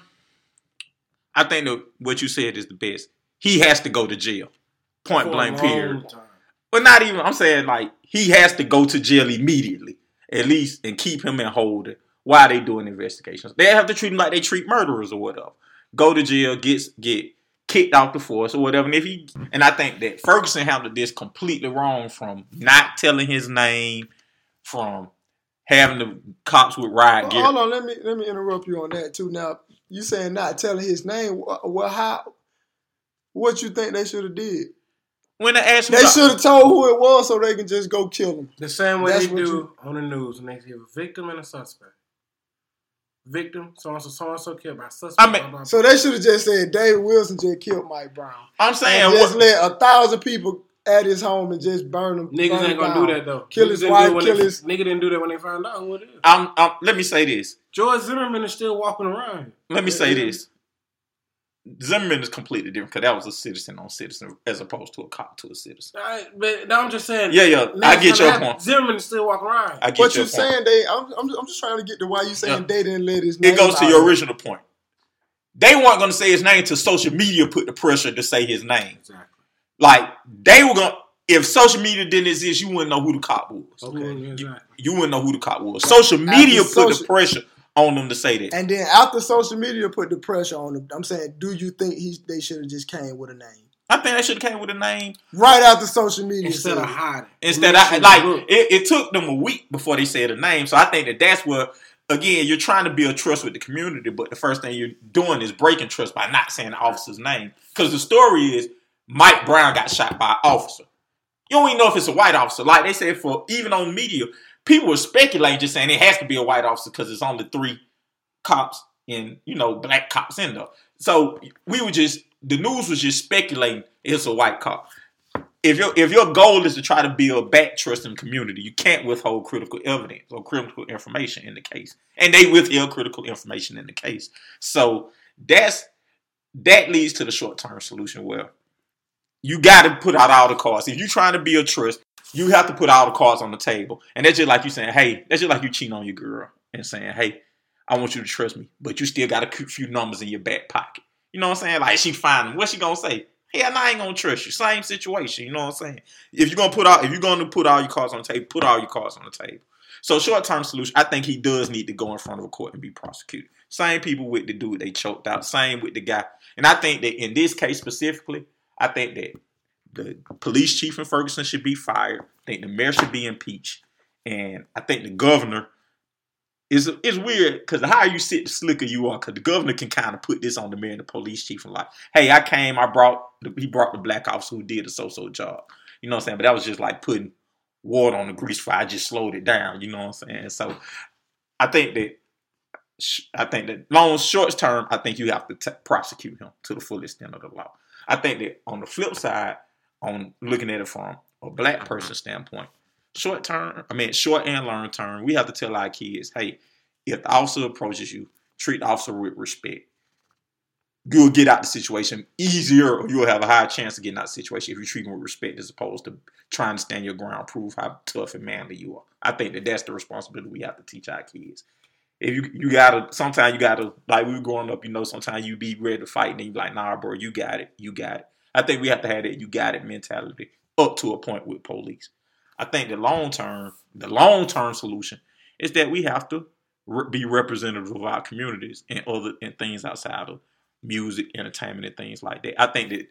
I think that what you said is the best. He has to go to jail. Point blank, period. But not even, I'm saying, like, he has to go to jail immediately, at least, and keep him in hold while they doing investigations. They have to treat him like they treat murderers or whatever. Go to jail, get get kicked out the force or whatever. And if he, and I think that Ferguson handled this completely wrong, from not telling his name, from having the cops with riot well, gear. Hold on, let me let me interrupt you on that too. Now, you saying not telling his name? Well, how? What you think they should have did? When they asked they should have told who it was so they can just go kill him. The same way That's they what do you... on the news when they give a victim and a suspect. victim, so and so, so and so killed by suspect. I mean, blah, blah, blah. So they should have just said David Wilson just killed Mike Brown. I'm saying And just what, let a thousand people at his home and just burn him. Niggas burn ain't him gonna down. do that though. Kill Niggas his didn't wife, do it when kill they, his. Nigga didn't do that when they found out who it is. I'm, I'm, let me say this. George Zimmerman is still walking around. Let me say Yeah. this. Zimmerman is completely different because that was a citizen on citizen as opposed to a cop to a citizen. All right, but I'm just saying. Yeah, yeah, I get your point. Zimmerman is still walking around. I get What your you're point. saying, they? I'm, I'm, I'm just trying to get to why you saying Yeah. they didn't let his name It goes to out your there. original point. They weren't going to say his name till social media put the pressure to say his name. Exactly. Like, they were going to, if social media didn't exist, you wouldn't know who the cop was. Okay. Exactly. You wouldn't know who the cop was. Social media After put social- the pressure on them to say that. And then after social media put the pressure on him, I'm saying, do you think he they should have just came with a name I think they should have came with a name. right after social media? Instead said of it? hiding. Instead, Make I, sure like, you look. it, it took them a week before they said a name. So I think that that's where, again, you're trying to build trust with the community, but the first thing you're doing is breaking trust by not saying the officer's name. Because the story is Mike Brown got shot by an officer. You don't even know if it's a white officer. Like they said, for even on media, people were speculating, just saying it has to be a white officer because it's only three cops and, you know, black cops in there. So we were just, the news was just speculating it's a white cop. If your if your goal is to try to build back trust in the community, you can't withhold critical evidence or critical information in the case. And they withheld critical information in the case. So that's that leads to the short-term solution where you got to put out all the cards. If you're trying to build trust, you have to put all the cards on the table. And that's just like you saying, hey, that's just like you cheating on your girl and saying, hey, I want you to trust me, but you still got a few numbers in your back pocket. You know what I'm saying? Like, she find them. What's she going to say? Hell, I ain't going to trust you. Same situation. You know what I'm saying? If you're going to put out, if you're going to put all your cards on the table, put all your cards on the table. So short-term solution, I think he does need to go in front of a court and be prosecuted. Same people with the dude they choked out. Same with the guy. And I think that in this case specifically, I think that the police chief in Ferguson should be fired. I think the mayor should be impeached. And I think the governor is it's weird because the higher you sit, the slicker you are. Because the governor can kind of put this on the mayor and the police chief and like, hey, I came, I brought, the, he brought the black officer who did a so-so job. You know what I'm saying? But that was just like putting water on the grease fire. I just slowed it down. You know what I'm saying? So I think that, I think that long, short term, I think you have to t- prosecute him to the full extent of the law. I think that on the flip side, on looking at it from a black person standpoint, short term, I mean, short and long term, we have to tell our kids, hey, if the officer approaches you, treat the officer with respect. You'll get out the situation easier, or you'll have a higher chance of getting out the situation if you treat them with respect as opposed to trying to stand your ground, prove how tough and manly you are. I think that that's the responsibility we have to teach our kids. If you you gotta, sometimes you gotta, like we were growing up, you know, sometimes you be ready to fight and then you be like, nah, bro, you got it, you got it. I think we have to have that you got it mentality up to a point with police. I think the long term, the long term solution is that we have to re- be representative of our communities and other and things outside of music, entertainment, and things like that. I think that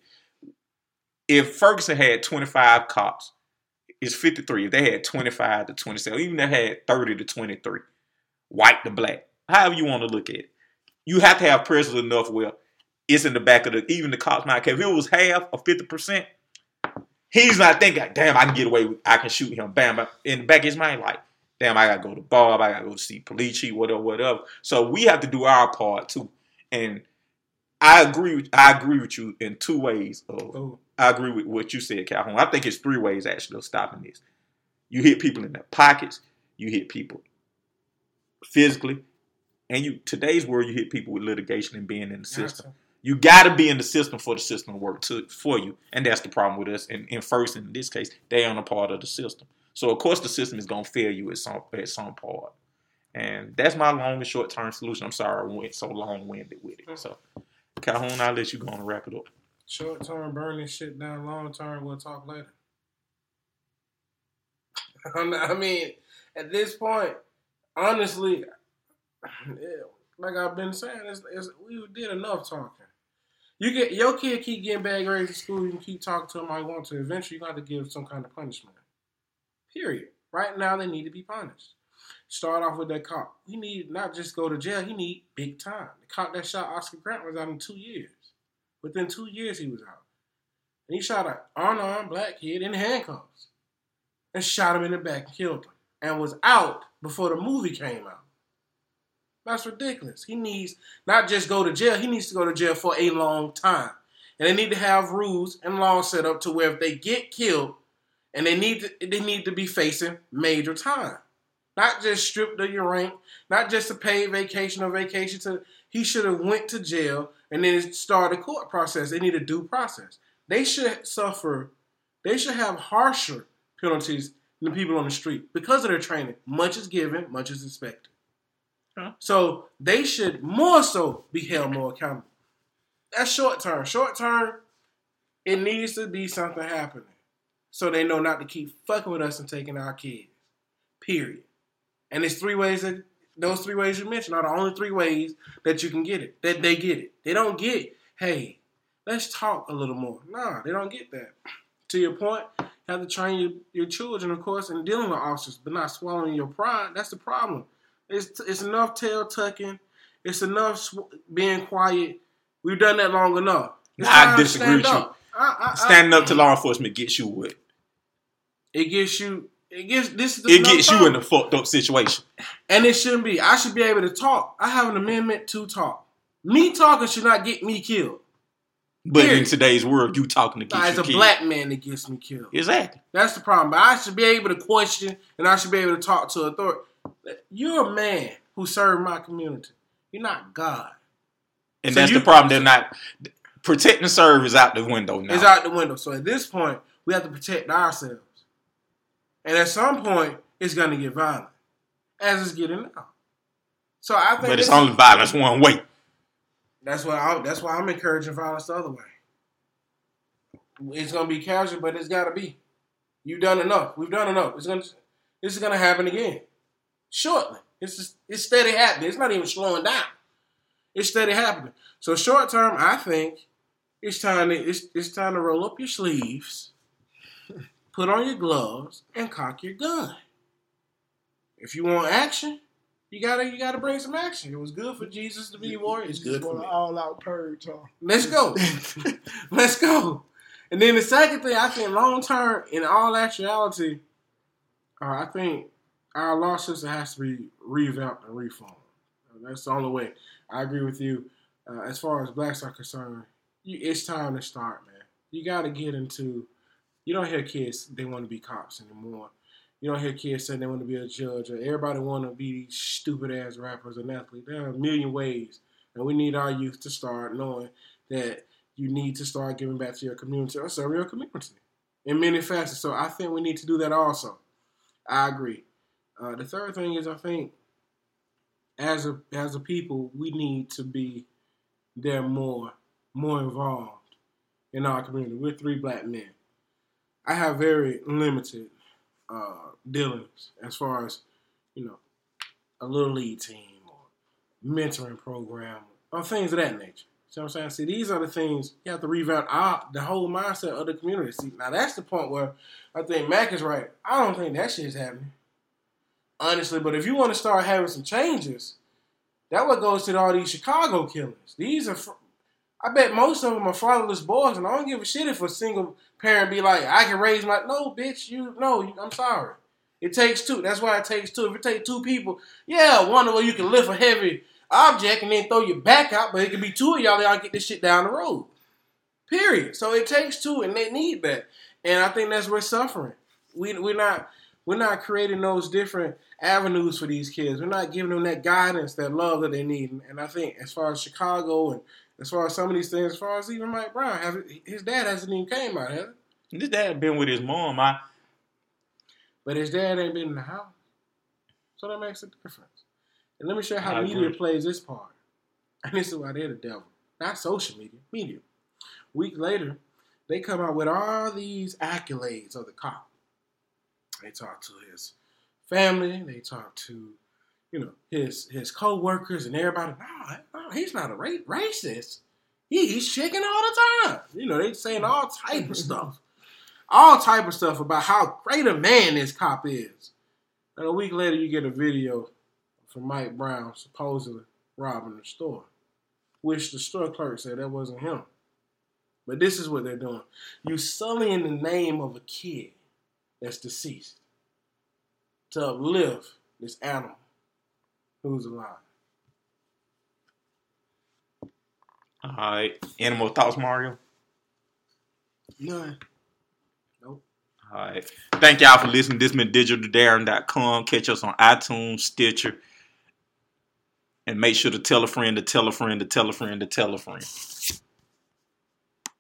if Ferguson had twenty-five cops, it's fifty-three. If they had twenty-five to twenty-seven, even if they had thirty to twenty-three, white to black, however you want to look at it, you have to have presence enough where it's in the back of the, even the cops not care. If it was half or fifty percent, he's not thinking, damn, I can get away with, I can shoot him. Bam, in the back of his mind, like, damn, I got to go to Bob, I got to go see police chief, whatever, whatever. So we have to do our part too. And I agree with, I agree with you in two ways. Of, Oh. I agree with what you said, Calhoun. I think it's three ways actually of stopping this. You hit people in their pockets, you hit people physically, and you today's world, you hit people with litigation and being in the system. You got to be in the system for the system to work to, for you. And that's the problem with us. And, and first, in this case, they aren't a part of the system. So, of course, the system is going to fail you at some, at some part. And that's my long and short-term solution. I'm sorry I went so long-winded with it. So, Calhoun, I'll let you go and wrap it up. Short term, burn this shit down. Long term, we'll talk later. I mean, at this point, honestly, like I've been saying, it's, it's, we did enough talking. You get your kid keep getting bad grades in school. You can keep talking to them how you want to. Eventually, you got to give some kind of punishment. Period. Right now, they need to be punished. Start off with that cop. He need not just go to jail. He need big time. The cop that shot Oscar Grant was out in two years. Within two years, he was out. And he shot an unarmed black kid in handcuffs and shot him in the back and killed him. And was out before the movie came out. That's ridiculous. He needs not just go to jail. He needs to go to jail for a long time. And they need to have rules and laws set up to where if they get killed, and they need to, they need to be facing major time. Not just stripped of your rank, not just a paid vacation or vacation to. He should have went to jail and then started a court process. They need a due process. They should suffer. They should have harsher penalties than the people on the street because of their training. Much is given, much is expected. Huh? So they should more so be held more accountable. That's short term. Short term, it needs to be something happening so they know not to keep fucking with us and taking our kids. Period. And it's three ways that those three ways you mentioned are the only three ways that you can get it. That they get it. They don't get, hey, let's talk a little more. Nah, they don't get that. To your point, you have to train your, your children, of course, in dealing with officers, but not swallowing your pride. That's the problem. It's it's enough tail tucking. It's enough sw- being quiet. We've done that long enough. It's I disagree with you. I, I, I, Standing up to law enforcement gets you what? It gets you. It gets this. Is the It gets you problem. in a fucked up situation. And it shouldn't be. I should be able to talk. I have an amendment to talk. Me talking should not get me killed. But Period. in today's world, you talking to get Nah, you it's a killed. black man that gets me killed. Exactly. That's the problem. But I should be able to question and I should be able to talk to authority. You're a man who served my community. You're not God. And So that's you- the problem. They're not protect and serve is out the window now. It's out the window. So at this point, we have to protect ourselves. And at some point, it's going to get violent, as it's getting now. So I think But it's this- only violence one way. That's why I, that's why I'm encouraging violence the other way. It's gonna be casual, but it's gotta be. You've done enough. We've done enough. It's gonna this is gonna happen again. Shortly. It's just, it's steady happening. It's not even slowing down. It's steady happening. So short term, I think it's time to it's it's time to roll up your sleeves, put on your gloves, and cock your gun. If you want action, You gotta, you gotta bring some action. It was good for Jesus to be warrior. It's good for me. All out purge, huh? Let's go. Let's go. And then the second thing, I think long term, in all actuality, uh, I think our law system has to be revamped and reformed. Uh, that's the only way. I agree with you. Uh, as far as blacks are concerned, you, it's time to start, man. You got to get into. You don't hear kids they want to be cops anymore. You don't hear kids saying they want to be a judge, or everybody want to be these stupid ass rappers and athletes. There are a million ways, and we need our youth to start knowing that you need to start giving back to your community or serving your community in many facets. So I think we need to do that also. I agree. Uh, the third thing is I think as a as a people we need to be there more more involved in our community. We're three black men. I have very limited uh, dealings as far as, you know, a little league team or mentoring program or things of that nature. See what I'm saying? See, these are the things you have to revamp our, the whole mindset of the community. See, now that's the point where I think Mac is right. I don't think that shit is happening, honestly. But if you want to start having some changes, that what goes to all these Chicago killings. These are, I bet most of them are fatherless boys, and I don't give a shit if a single parent be like, I can raise my, no, bitch, you, no, you, I'm sorry. It takes two. That's why it takes two. If it takes two people, yeah, one of them you can lift a heavy object and then throw your back out, but it could be two of y'all that y'all get this shit down the road. Period. So it takes two, and they need that. And I think that's where we're suffering. We, we're not we're not creating those different avenues for these kids. We're not giving them that guidance, that love that they need. And I think as far as Chicago and as far as some of these things, as far as even Mike Brown, have, his dad hasn't even came out, has it? His dad been with his mom. I, But his dad ain't been in the house. So that makes a difference. And let me show you how I media agree. plays this part. And this is why they're the devil. Not social media, media. Week later, they come out with all these accolades of the cop. They talk to his family. They talk to, you know, his his co-workers and everybody. No, no he's not a ra- racist. He, he's checking all the time. You know, they saying all type of stuff. All type of stuff about how great a man this cop is. And a week later, you get a video from Mike Brown supposedly robbing the store, which the store clerk said that wasn't him. But this is what they're doing. You sullying the name of a kid that's deceased to uplift this animal who's alive. All right. Any more thoughts, Mario? None. Nope. All right. Thank y'all for listening. This has been digital darren dot com. Catch us on iTunes, Stitcher. And make sure to tell a friend to tell a friend to tell a friend to tell a friend.